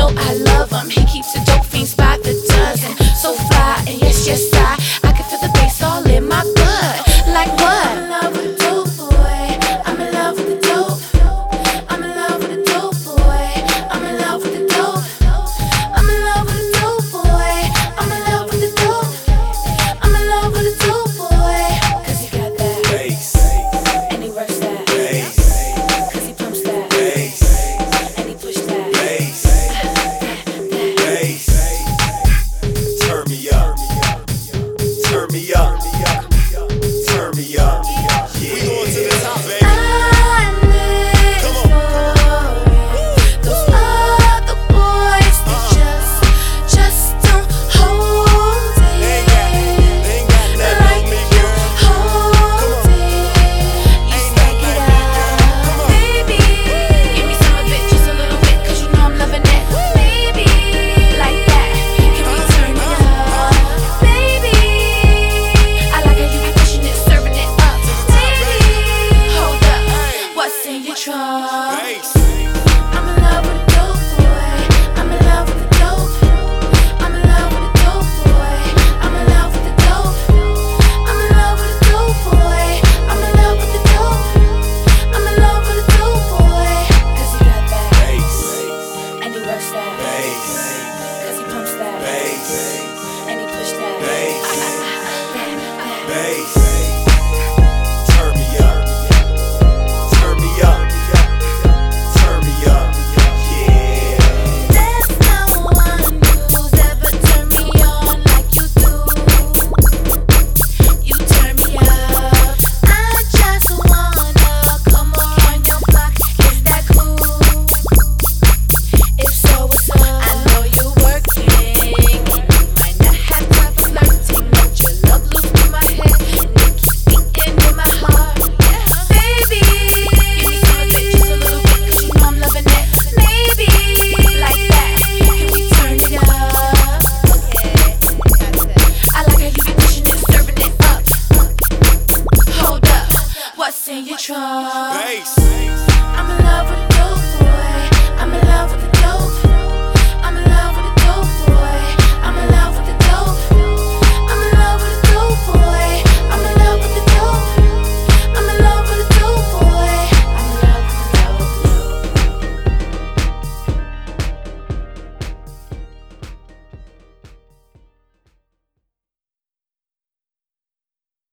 know I love him. He keeps a dope fiends by the dozen. So fly, and yes, yes, I can feel the bass all in my blood. Like what? I'm in love with a dope boy. I'm in love with the dope. I'm in love with a dope boy. I'm in love with the dope. I'm in love with a dope boy. I'm in love with the dope. I'm in love with a dope boy. Cause he got that bass, and he works that bass. Cause he pumps that bass, and he push that bass. Bass. Turn me up. Turn me up. Turn me up. Yeah. We going to the top, baby. I live Come on. for those other boys that just don't hold it. They ain't got nothing Like on me, you girl. hold it. You stack it up, baby. Give me some of it, just a little bit, 'cause you know I'm loving it. Baby, like that. Can we turn it up, baby? I like how you be pushing it, serving it up, baby. Hold up, what's in your trunk? Bass. I'm in love with a dope boy. I'm in love with the dope. I'm in love with a dope boy. I'm in love with the dope. I'm in love with a dope boy. I'm in love with the dope. I'm in love with a dope boy. 'Cause he got that Bass. and he works that. Bass. 'Cause he pumps that Bass. and he push that. Bass. That. Bass. Turn me up. Turn me up. Turn me up. Yeah. There's no one who's ever turned me on like you do. You turn me up. I just wanna come around your block. Is that cool? If so, what's up? I know you working. You might not have time for flirting, but your love loose in my head and it keeps beating in my heart. Baby, give me some of it, just a little bit, 'cause you know I'm loving it. Maybe like that. Can we turn it up? I like how you be pushing it, serving it up. Hold up, what's in your trunk? Bass.